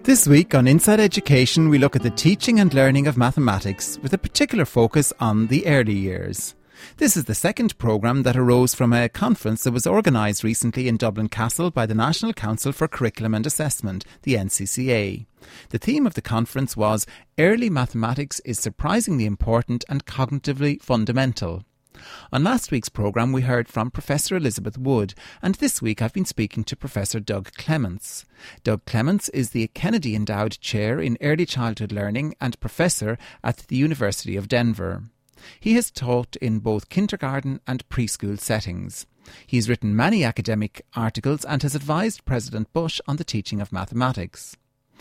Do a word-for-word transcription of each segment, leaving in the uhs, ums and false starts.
This week on Inside Education, we look at the teaching and learning of mathematics with a particular focus on the early years. This is the second programme that arose from a conference that was organised recently in Dublin Castle by the National Council for Curriculum and Assessment, the N C C A. The theme of the conference was Early Mathematics is Surprisingly Important and Cognitively Fundamental. On last week's programme we heard from Professor Elizabeth Wood, and this week I've been speaking to Professor Doug Clements. Doug Clements is the Kennedy Endowed Chair in Early Childhood Learning and Professor at the University of Denver. He has taught in both kindergarten and preschool settings. He has written many academic articles and has advised President Bush on the teaching of mathematics.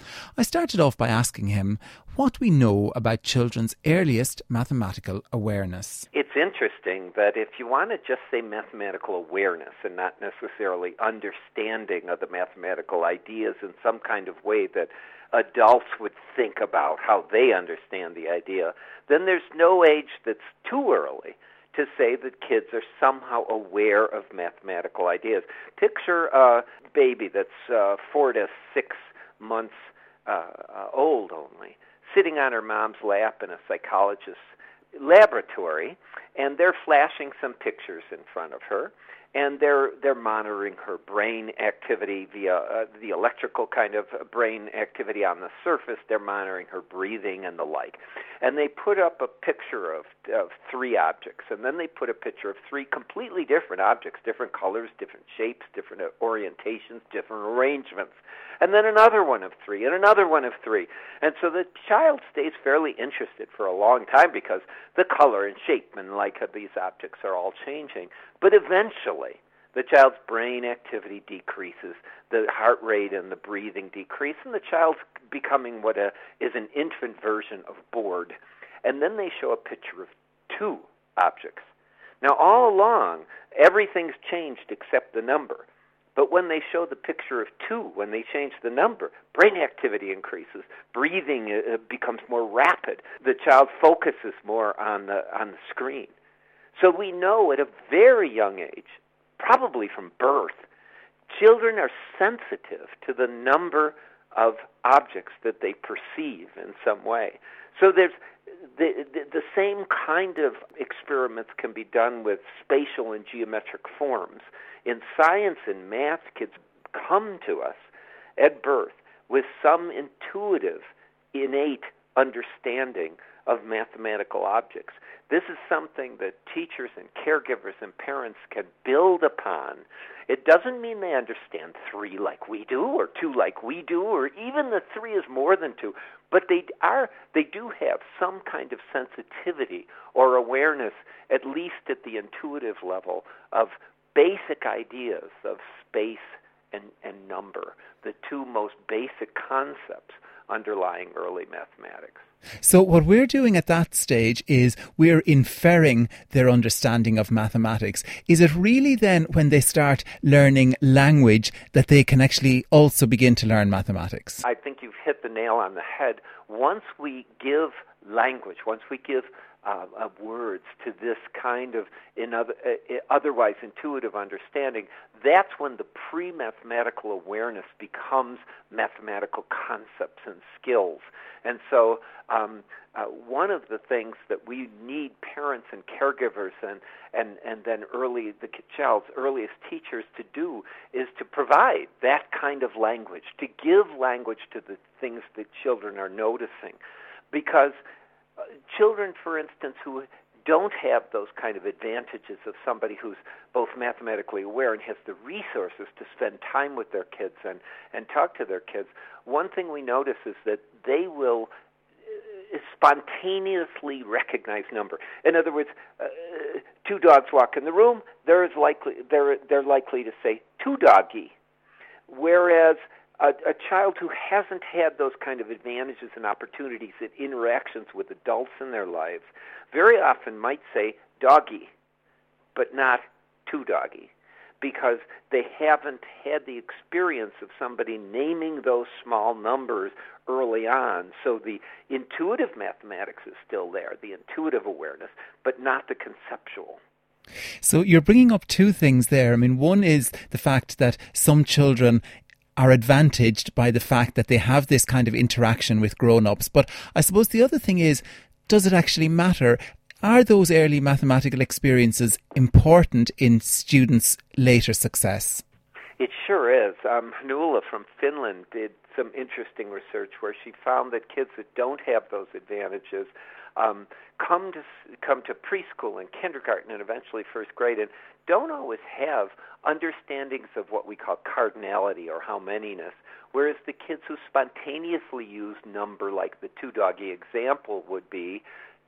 I started off by asking him what we know about children's earliest mathematical awareness. It's interesting that if you want to just say mathematical awareness and not necessarily understanding of the mathematical ideas in some kind of way that adults would think about how they understand the idea, then there's no age that's too early to say that kids are somehow aware of mathematical ideas. Picture a baby that's uh, four to six months uh, uh, old only, sitting on her mom's lap in a psychologist's laboratory, and they're flashing some pictures in front of her, and they're they're monitoring her brain activity via uh, the electrical kind of brain activity on the surface. They're monitoring her breathing and the like. And they put up a picture of, of three objects, and then they put a picture of three completely different objects, different colors, different shapes, different orientations, different arrangements, and then another one of three, and another one of three. And so the child stays fairly interested for a long time because the color and shape and like of these objects are all changing. But eventually, the child's brain activity decreases, the heart rate and the breathing decrease, and the child's becoming what a, is an infant version of bored. And then they show a picture of two objects. Now, all along, everything's changed except the number. But when they show the picture of two, when they change the number, brain activity increases, breathing uh, becomes more rapid, the child focuses more on the on the screen. So we know at a very young age, probably from birth, children are sensitive to the number of objects that they perceive in some way. So there's the, the, the same kind of experiments can be done with spatial and geometric forms. In science and math, kids come to us at birth with some intuitive, innate understanding of mathematical objects. This is something that teachers and caregivers and parents can build upon. It doesn't mean they understand three like we do, or two like we do, or even that three is more than two, but they are they do have some kind of sensitivity or awareness, at least at the intuitive level, of basic ideas of space and, and number, the two most basic concepts underlying early mathematics. So what we're doing at that stage is we're inferring their understanding of mathematics. Is it really then when they start learning language that they can actually also begin to learn mathematics? I think you've hit the nail on the head. Once we give language, once we give Uh, of words to this kind of in other, uh, otherwise intuitive understanding, that's when the pre-mathematical awareness becomes mathematical concepts and skills. And so um, uh, one of the things that we need parents and caregivers and, and, and then early the child's earliest teachers to do is to provide that kind of language, to give language to the things that children are noticing. Because Uh, children, for instance, who don't have those kind of advantages of somebody who's both mathematically aware and has the resources to spend time with their kids and, and talk to their kids, one thing we notice is that they will uh, spontaneously recognize number. In other words, uh, two dogs walk in the room, they're, as likely, they're, they're likely to say, two doggy. Whereas A, a child who hasn't had those kind of advantages and opportunities at interactions with adults in their lives very often might say doggy, but not two doggy, because they haven't had the experience of somebody naming those small numbers early on. So the intuitive mathematics is still there, the intuitive awareness, but not the conceptual. So you're bringing up two things there. I mean, one is the fact that some children are advantaged by the fact that they have this kind of interaction with grown-ups. But I suppose the other thing is, does it actually matter? Are those early mathematical experiences important in students' later success? It sure is. Um, Nuala from Finland did some interesting research where she found that kids that don't have those advantages um, come to come to preschool and kindergarten and eventually first grade and don't always have understandings of what we call cardinality or how manyness, whereas the kids who spontaneously use number, like the two-doggy example would be,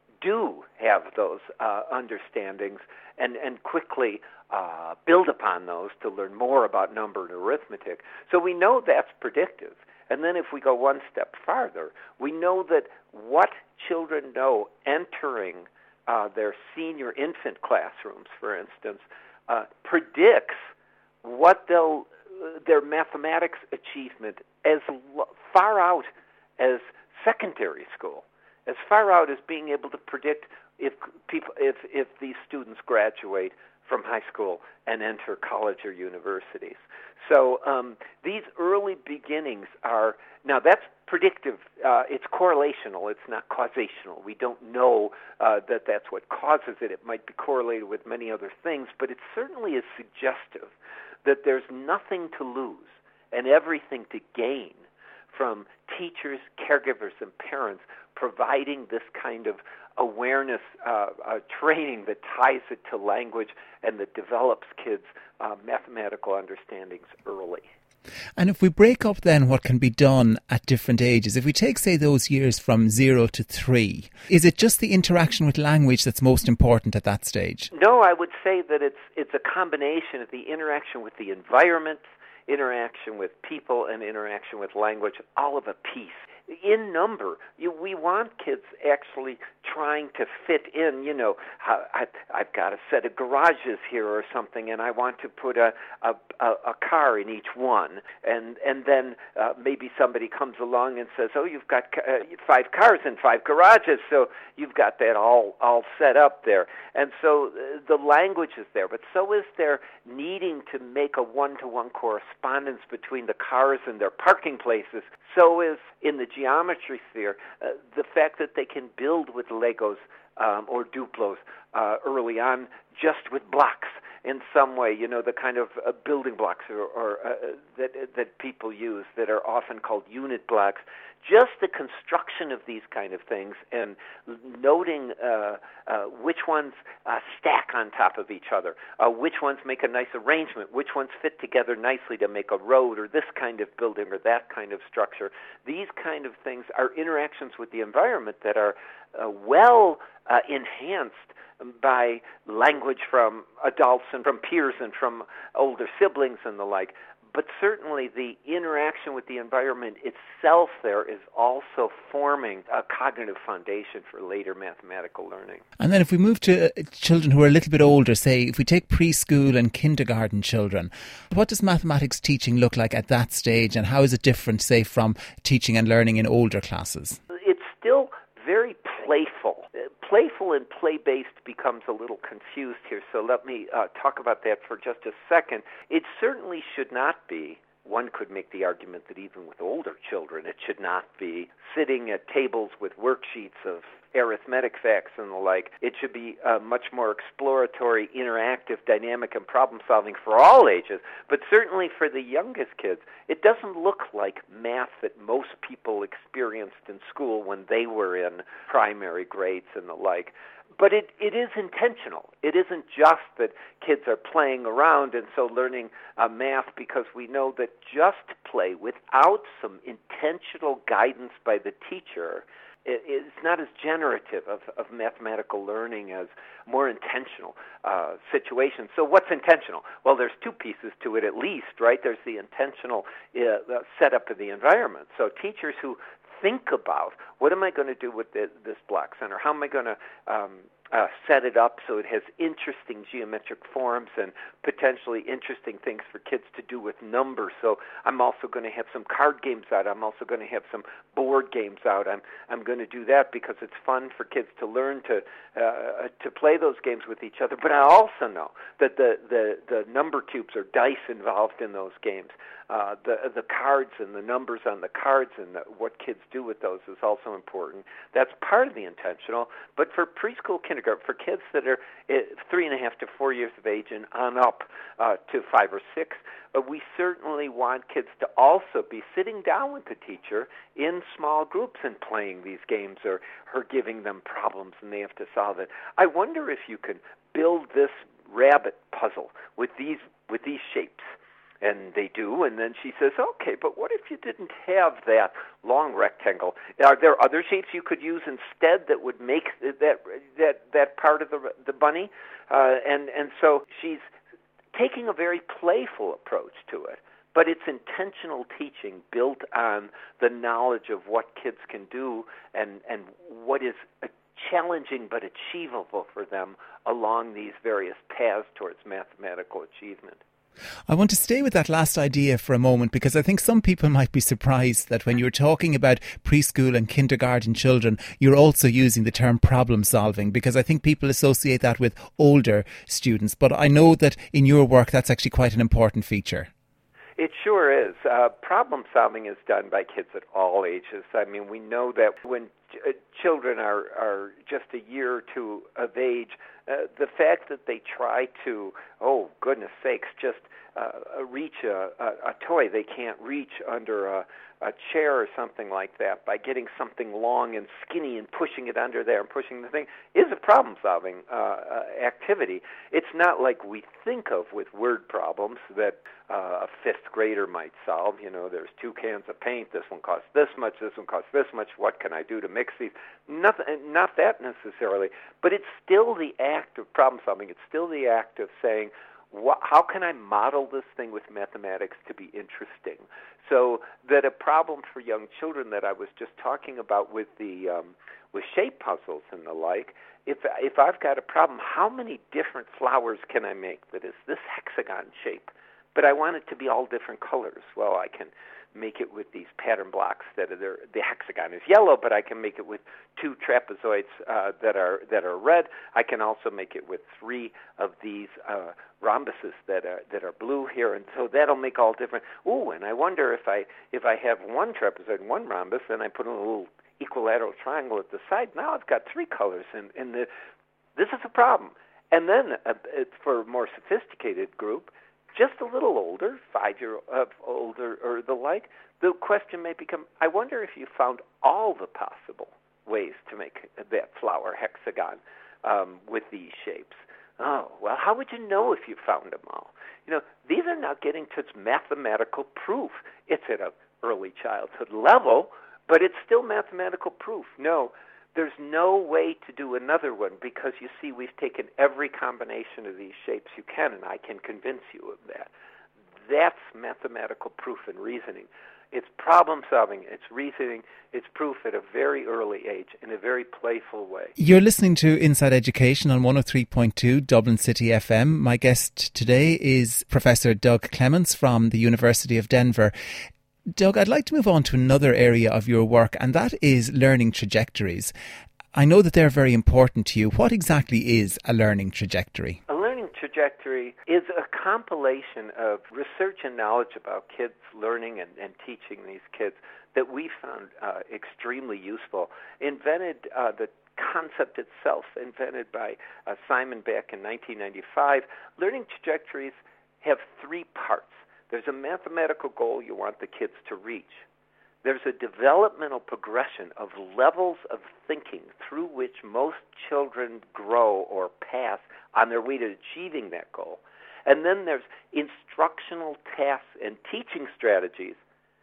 do have those uh, understandings and, and quickly uh, build upon those to learn more about number and arithmetic. So we know that's predictive. And then if we go one step farther, we know that what children know entering uh, their senior infant classrooms, for instance, uh, predicts what they'll, uh, their mathematics achievement as lo- far out as secondary school, as far out as being able to predict if people, if if these students graduate from high school and enter college or universities. So um, these early beginnings are, now that's predictive, uh, it's correlational, it's not causational. We don't know uh, that that's what causes it. It might be correlated with many other things, but it certainly is suggestive that there's nothing to lose and everything to gain from teachers, caregivers, and parents providing this kind of awareness uh, uh, training that ties it to language and that develops kids' uh, mathematical understandings early. And if we break up then what can be done at different ages, if we take, say, those years from zero to three, is it just the interaction with language that's most important at that stage? No, I would say that it's it's a combination of the interaction with the environment, interaction with people, and interaction with language, all of a piece. In number, you, we want kids actually trying to fit in, you know, I, I've got a set of garages here or something, and I want to put a, a, a car in each one. And, and then uh, maybe somebody comes along and says, oh, you've got uh, five cars and five garages, so you've got that all, all set up there. And so uh, the language is there, but so is there needing to make a one-to-one correspondence between the cars and their parking places. So is, in the geometry sphere, uh, the fact that they can build with Legos um, or Duplos uh, early on just with blocks in some way, you know, the kind of uh, building blocks or, or uh, that that people use that are often called unit blocks. Just the construction of these kind of things and noting uh, uh, which ones uh, stack on top of each other, uh, which ones make a nice arrangement, which ones fit together nicely to make a road or this kind of building or that kind of structure. These kind of things are interactions with the environment that are uh, well uh, enhanced by language from adults and from peers and from older siblings and the like. But certainly the interaction with the environment itself there is also forming a cognitive foundation for later mathematical learning. And then if we move to children who are a little bit older, say if we take preschool and kindergarten children, what does mathematics teaching look like at that stage, and how is it different, say, from teaching and learning in older classes? It's still very playful. Playful and play-based becomes a little confused here, so let me uh, talk about that for just a second. It certainly should not be, one could make the argument that even with older children, it should not be sitting at tables with worksheets of arithmetic facts and the like. It should be uh, much more exploratory, interactive, dynamic, and problem-solving for all ages. But certainly for the youngest kids, it doesn't look like math that most people experienced in school when they were in primary grades and the like. But it, it is intentional. It isn't just that kids are playing around and so learning uh, math, because we know that just play without some intentional guidance by the teacher, it, it's not as generative of, of mathematical learning as more intentional uh, situations. So what's intentional? Well, there's two pieces to it at least, right? There's the intentional uh, setup of the environment. So teachers who think about what am I going to do with the, this block center? How am I going to um, uh, set it up so it has interesting geometric forms and potentially interesting things for kids to do with numbers. So I'm also going to have some card games out. I'm also going to have some board games out. I'm I'm going to do that because it's fun for kids to learn to uh, to play those games with each other. But I also know that the the, the number cubes or dice involved in those games, uh, the the cards and the numbers on the cards and the, what kids do with those is also important. That's part of the intentional. But for preschool, kindergarten, for kids that are three and a half to four years of age and on up uh, to five or six, uh, we certainly want kids to also be sitting down with the teacher in small groups and playing these games or her giving them problems and they have to solve it. I wonder if you can build this rabbit puzzle with these with these shapes. And they do, and then she says, okay, but what if you didn't have that long rectangle? Are there other shapes you could use instead that would make that that that part of the the bunny? Uh, and, and so she's taking a very playful approach to it, but it's intentional teaching built on the knowledge of what kids can do and, and what is challenging but achievable for them along these various paths towards mathematical achievement. I want to stay with that last idea for a moment because I think some people might be surprised that when you're talking about preschool and kindergarten children, you're also using the term problem solving, because I think people associate that with older students. But I know that in your work that's actually quite an important feature. It sure is. Uh, problem solving is done by kids at all ages. I mean, we know that when ch- children are, are just a year or two of age, uh, the fact that they try to, oh, goodness sakes, just uh, reach a, a, a toy they can't reach under a, a chair or something like that by getting something long and skinny and pushing it under there and pushing the thing is a problem-solving uh, uh, activity. It's not like we think of with word problems that uh, a fifth grader might solve. You know, there's two cans of paint. This one costs this much. This one costs this much. What can I do to mix these? Nothing, not that necessarily. But it's still the act of problem-solving. It's still the act of saying, how can I model this thing with mathematics to be interesting? So that a problem for young children that I was just talking about with the um, with shape puzzles and the like, if if I've got a problem, how many different flowers can I make that is this hexagon shape? But I want it to be all different colors. Well, I can make it with these pattern blocks that are there. The hexagon is yellow, but I can make it with two trapezoids uh, that are that are red. I can also make it with three of these uh, rhombuses that are that are blue here, and so that'll make all different. Ooh, and I wonder if I if I have one trapezoid and one rhombus, and I put a little equilateral triangle at the side. Now I've got three colors, and and the, this is a problem. And then uh, it's for a more sophisticated group, just a little older, five-year uh, older or the like, the question may become, I wonder if you found all the possible ways to make that flower hexagon um, with these shapes. Oh, well, how would you know if you found them all? You know, these are now getting to mathematical proof. It's at an early childhood level, but it's still mathematical proof. No, there's no way to do another one because, you see, we've taken every combination of these shapes you can, and I can convince you of that. That's mathematical proof and reasoning. It's problem-solving, it's reasoning, it's proof at a very early age in a very playful way. You're listening to Inside Education on one oh three point two Dublin City F M. My guest today is Professor Doug Clements from the University of Denver. Doug, I'd like to move on to another area of your work, and that is learning trajectories. I know that they're very important to you. What exactly is a learning trajectory? A learning trajectory is a compilation of research and knowledge about kids learning and, and teaching these kids that we found uh, extremely useful. Invented uh, the concept itself, invented by uh, Simon Beck in nineteen ninety-five. Learning trajectories have three parts. There's a mathematical goal you want the kids to reach. There's a developmental progression of levels of thinking through which most children grow or pass on their way to achieving that goal. And then there's instructional tasks and teaching strategies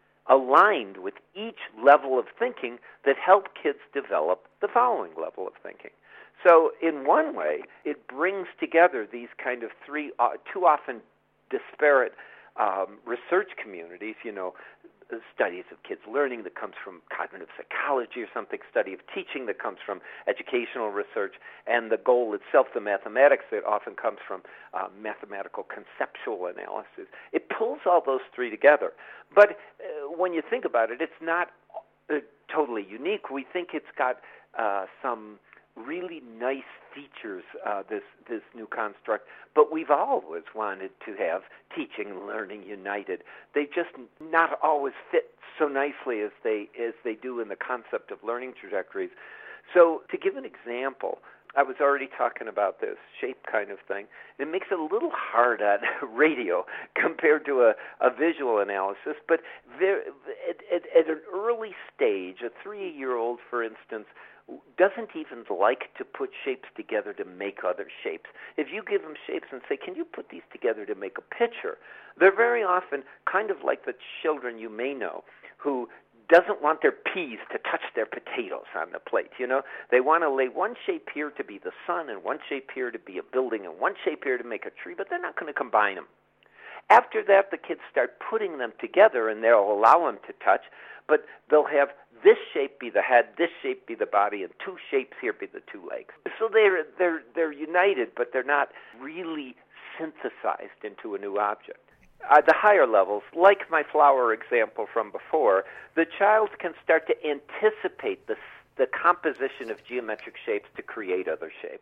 aligned with each level of thinking that help kids develop the following level of thinking. So in one way, it brings together these kind of three, uh, too often disparate um, research communities, you know, studies of kids' learning that comes from cognitive psychology or something, study of teaching that comes from educational research, and the goal itself, the mathematics that often comes from uh, mathematical conceptual analysis. It pulls all those three together. But uh, when you think about it, it's not uh, totally unique. We think it's got uh, some really nice features, uh, this this new construct, but we've always wanted to have teaching and learning united. They just not always fit so nicely as they as they do in the concept of learning trajectories. So to give an example, I was already talking about this shape kind of thing. It makes it a little hard on radio compared to a, a visual analysis, but there, at, at, at an early stage, a three-year-old, for instance, doesn't even like to put shapes together to make other shapes. If you give them shapes and say, can you put these together to make a picture, they're very often kind of like the children you may know who doesn't want their peas to touch their potatoes on the plate. You know, they want to lay one shape here to be the sun and one shape here to be a building and one shape here to make a tree, but they're not going to combine them. After that, the kids start putting them together, and they'll allow them to touch, but they'll have this shape be the head, this shape be the body, and two shapes here be the two legs. So they're they're they're united, but they're not really synthesized into a new object. Uh, the higher levels, like my flower example from before, the child can start to anticipate the the composition of geometric shapes to create other shapes.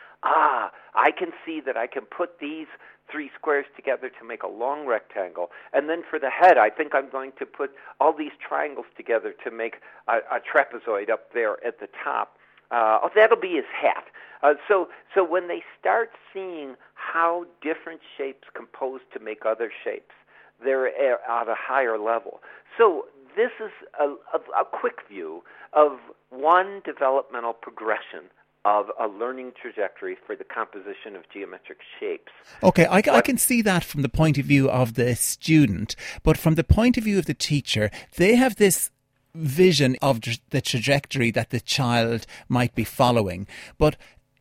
Ah, I can see that I can put these three squares together to make a long rectangle. And then for the head, I think I'm going to put all these triangles together to make a, a trapezoid up there at the top. Uh, oh, that'll be his hat. Uh, so, so when they start seeing how different shapes compose to make other shapes, they're at a higher level. So this is a, a, a quick view of one developmental progression of a learning trajectory for the composition of geometric shapes. Okay, I, I can see that from the point of view of the student, but from the point of view of the teacher, they have this vision of the trajectory that the child might be following. But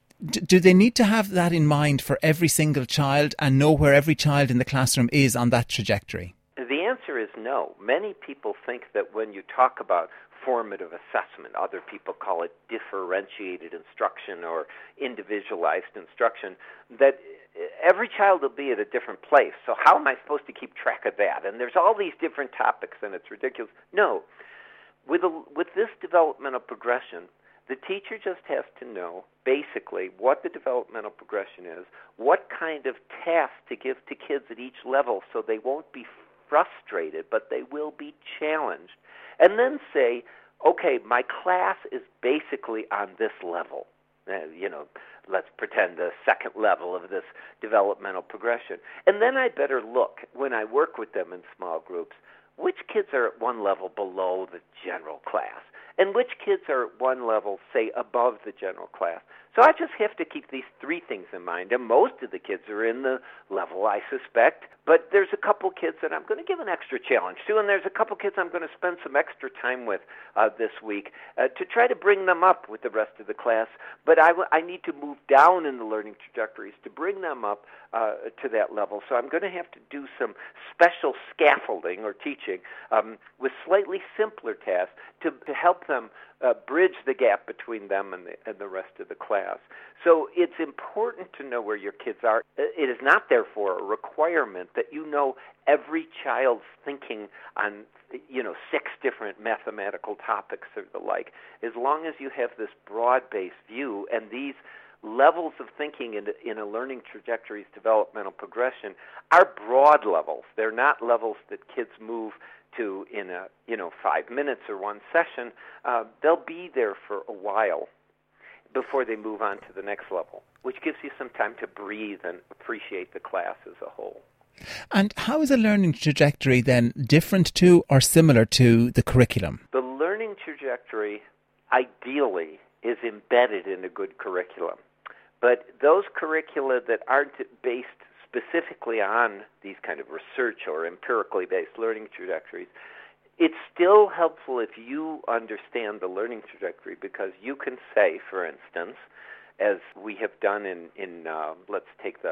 do they need to have that in mind for every single child and know where every child in the classroom is on that trajectory? The answer is no. Many people think that when you talk about formative assessment, other people call it differentiated instruction or individualized instruction, that every child will be at a different place. So how am I supposed to keep track of that? And there's all these different topics and it's ridiculous. No. With, a, with this developmental progression, the teacher just has to know basically what the developmental progression is, what kind of tasks to give to kids at each level so they won't be frustrated, but they will be challenged. And then say, okay, my class is basically on this level. Uh, you know, let's pretend the second level of this developmental progression. And then I better look, when I work with them in small groups, which kids are at one level below the general class, and which kids are at one level, say, above the general class. So I just have to keep these three things in mind. And most of the kids are in the level I suspect, but there's a couple kids that I'm going to give an extra challenge to, and there's a couple kids I'm going to spend some extra time with uh, this week uh, to try to bring them up with the rest of the class. But I, w- I need to move down in the learning trajectories to bring them up uh, to that level. So I'm going to have to do some special scaffolding or teaching um, with slightly simpler tasks to, to help them Uh, bridge the gap between them and the, and the rest of the class. So it's important to know where your kids are. It is not, therefore, a requirement that you know every child's thinking on, you know, six different mathematical topics or the like. As long as you have this broad-based view and these levels of thinking in, in a learning trajectory's developmental progression are broad levels. They're not levels that kids move to in a, you know, five minutes or one session. Uh, they'll be there for a while before they move on to the next level, which gives you some time to breathe and appreciate the class as a whole. And how is a learning trajectory then different to or similar to the curriculum? The learning trajectory ideally is embedded in a good curriculum. But those curricula that aren't based specifically on these kind of research or empirically based learning trajectories, it's still helpful if you understand the learning trajectory, because you can say, for instance, as we have done in, in uh, let's take the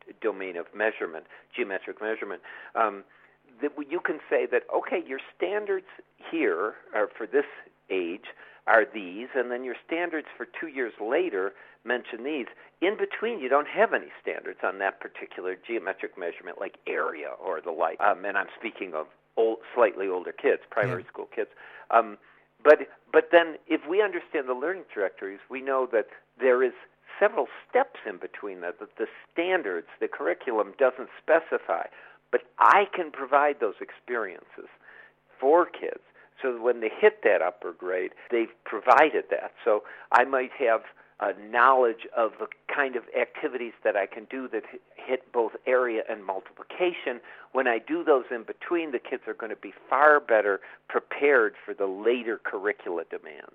domain of measurement, geometric measurement, um, that you can say that, okay, your standards here are for this age are these, and then your standards for two years later mention these. In between, you don't have any standards on that particular geometric measurement, like area or the like. Um, and I'm speaking of old, slightly older kids, primary yeah. school kids. Um, but but then, if we understand the learning trajectories, we know that there is several steps in between that. That the standards, the curriculum doesn't specify, but I can provide those experiences for kids. So that when they hit that upper grade, they've provided that. So I might have a knowledge of the kind of activities that I can do that hit both area and multiplication. When I do those in between, the kids are going to be far better prepared for the later curricula demands.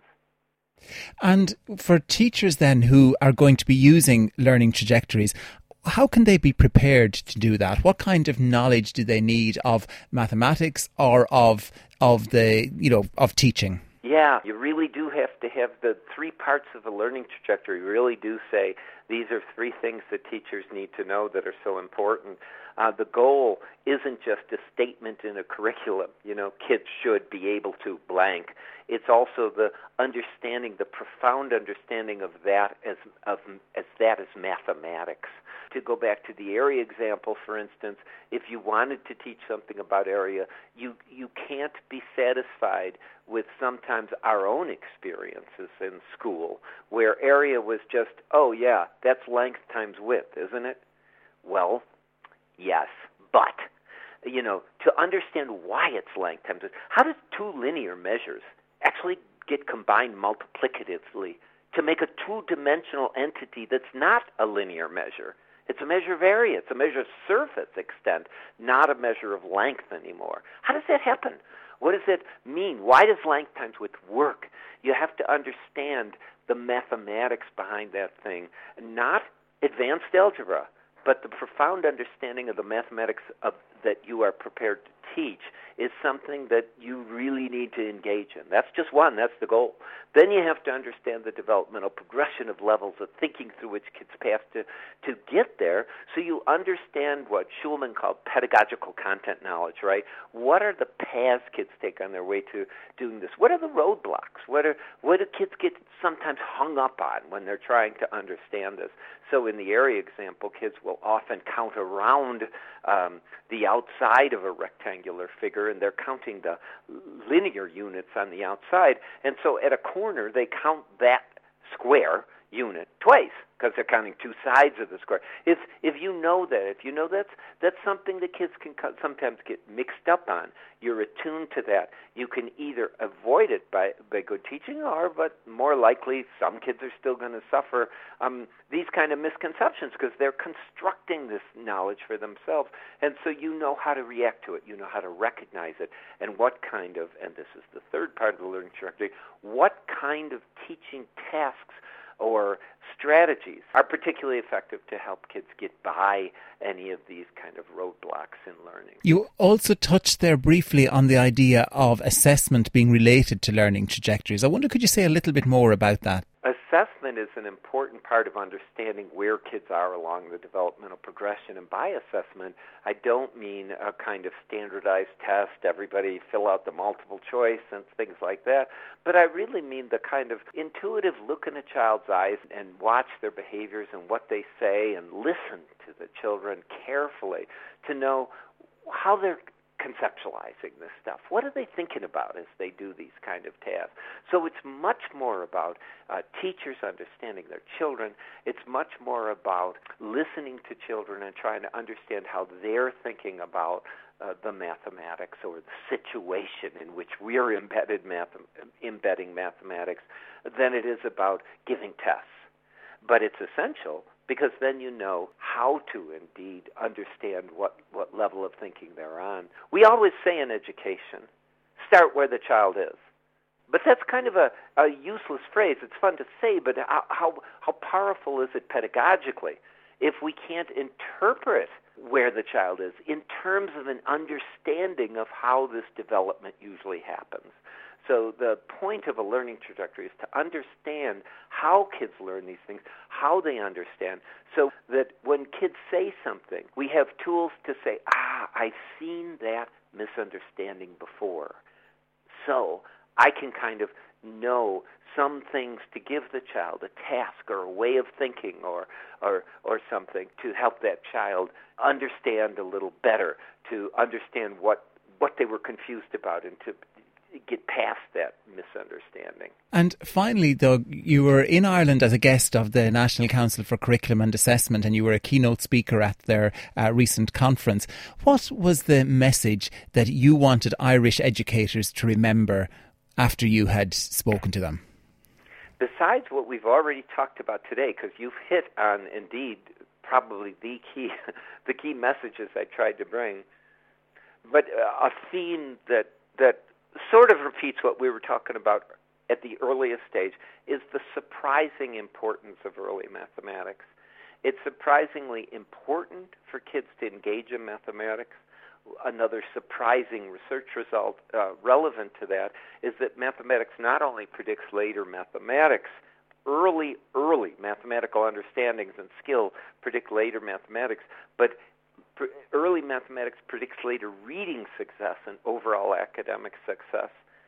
And for teachers then who are going to be using learning trajectories, how can they be prepared to do that? What kind of knowledge do they need of mathematics or of of the, you know, of teaching? Yeah, you really do have to have the three parts of a learning trajectory. You really do say these are three things that teachers need to know that are so important. Uh, the goal isn't just a statement in a curriculum, you know, kids should be able to blank. It's also the understanding, the profound understanding of that as of as that as mathematics. To go back to the area example, for instance, if you wanted to teach something about area, you you can't be satisfied with sometimes our own experiences in school, where area was just, oh yeah, that's length times width, isn't it? Well, yes, but, you know, to understand why it's length times width, how does two linear measures actually get combined multiplicatively to make a two-dimensional entity that's not a linear measure? It's a measure of area. It's a measure of surface extent, not a measure of length anymore. How does that happen? What does it mean? Why does length times width work? You have to understand the mathematics behind that thing, not advanced algebra, but the profound understanding of the mathematics of, that you are prepared to teach is something that you really need to engage in. That's just one. That's the goal. Then you have to understand the developmental progression of levels of thinking through which kids pass to, to get there, so you understand what Schulman called pedagogical content knowledge, right? What are the paths kids take on their way to doing this? What are the roadblocks? What are what do kids get sometimes hung up on when they're trying to understand this? So in the area example, kids will often count around um, the outside of a rectangular figure, and they're counting the linear units on the outside. And so at a corner, they count that square unit twice because they're counting two sides of the square. If if you know that, if you know that's that's something that kids can sometimes get mixed up on, you're attuned to that. You can either avoid it by, by good teaching, or, but more likely, some kids are still going to suffer um, these kind of misconceptions because they're constructing this knowledge for themselves. And so you know how to react to it. You know how to recognize it. And what kind of, and this is the third part of the learning trajectory, what kind of teaching tasks or strategies are particularly effective to help kids get by any of these kind of roadblocks in learning. You also touched there briefly on the idea of assessment being related to learning trajectories. I wonder, could you say a little bit more about that? Assessment is an important part of understanding where kids are along the developmental progression. And by assessment, I don't mean a kind of standardized test, everybody fill out the multiple choice and things like that, but I really mean the kind of intuitive look in a child's eyes and watch their behaviors and what they say and listen to the children carefully to know how they're conceptualizing this stuff. What are they thinking about as they do these kind of tasks? So it's much more about uh, teachers understanding their children. It's much more about listening to children and trying to understand how they're thinking about uh, the mathematics or the situation in which we're embedded math- embedding mathematics than it is about giving tests. But it's essential because then you know how to indeed understand what, what level of thinking they're on. We always say in education, start where the child is. But that's kind of a, a useless phrase. It's fun to say, but how, how, how powerful is it pedagogically if we can't interpret where the child is in terms of an understanding of how this development usually happens. So the point of a learning trajectory is to understand how kids learn these things, how they understand, so that when kids say something, we have tools to say, ah, I've seen that misunderstanding before. So I can kind of know some things to give the child, a task or a way of thinking or or or something to help that child understand a little better, to understand what what they were confused about and to get past that misunderstanding. And finally, Doug, you were in Ireland as a guest of the National Council for Curriculum and Assessment, and you were a keynote speaker at their uh, recent conference. What was the message that you wanted Irish educators to remember after you had spoken to them? Besides what we've already talked about today, because you've hit on, indeed, probably the key, the key messages I tried to bring, but uh, a theme that that sort of repeats what we were talking about at the earliest stage is the surprising importance of early mathematics. It's surprisingly important for kids to engage in mathematics. Another surprising research result uh, relevant to that is that mathematics not only predicts later mathematics, early, early mathematical understandings and skill predict later mathematics, but early mathematics predicts later reading success and overall academic success.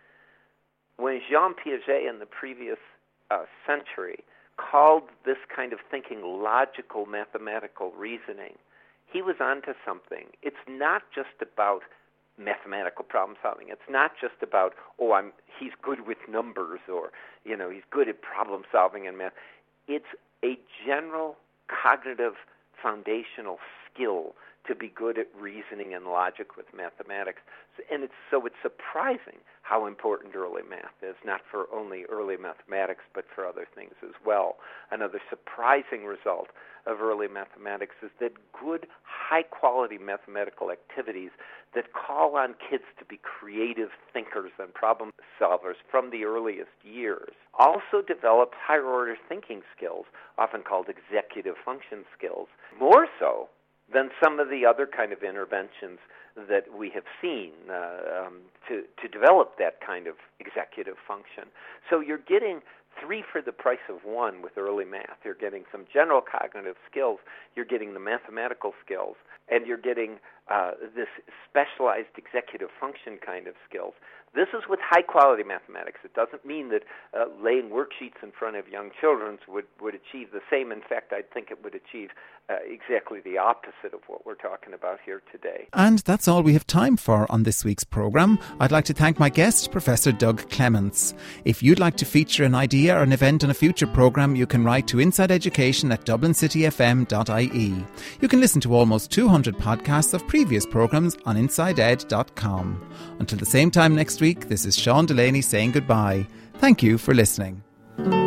When Jean Piaget in the previous uh, century called this kind of thinking logical mathematical reasoning, he was onto something. It's not just about mathematical problem solving. It's not just about, oh, I'm he's good with numbers or, you know, he's good at problem solving in math. It's a general cognitive foundational skill to be good at reasoning and logic with mathematics. And it's so it's surprising how important early math is, not for only early mathematics, but for other things as well. Another surprising result of early mathematics is that good, high-quality mathematical activities that call on kids to be creative thinkers and problem solvers from the earliest years also develop higher-order thinking skills, often called executive function skills, more so than some of the other kind of interventions that we have seen uh, um, to, to develop that kind of executive function. So you're getting three for the price of one with early math. You're getting some general cognitive skills, you're getting the mathematical skills, and you're getting uh, this specialized executive function kind of skills. This is with high-quality mathematics. It doesn't mean that uh, laying worksheets in front of young children would, would achieve the same. In fact, I think it would achieve uh, exactly the opposite of what we're talking about here today. And that's all we have time for on this week's programme. I'd like to thank my guest, Professor Doug Clements. If you'd like to feature an idea or an event on a future programme, you can write to inside education at dublin city f m dot i e. You can listen to almost two hundred podcasts of previous programmes on inside ed dot com. Until the same time next week, this is Sean Delaney saying goodbye. Thank you for listening.